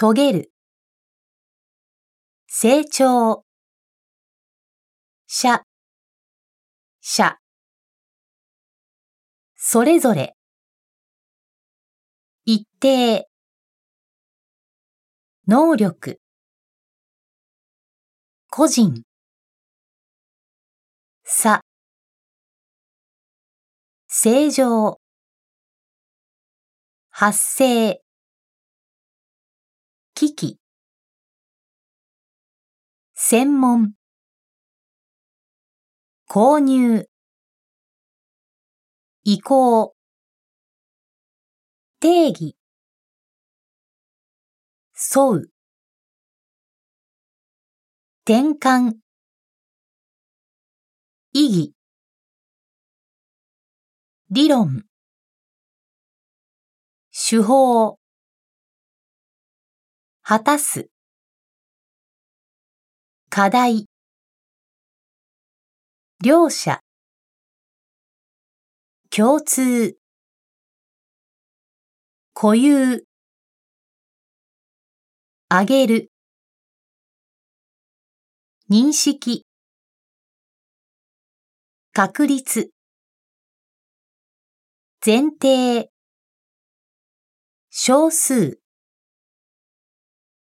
遂げる、成長、者、それぞれ、一定、能力、個人、差、正常、発生、機器、専門、購入、移行、定義、沿う、転換、意義、理論、手法、果たす、課題、両者、共通、固有、上げる、認識、確率、前提、少数、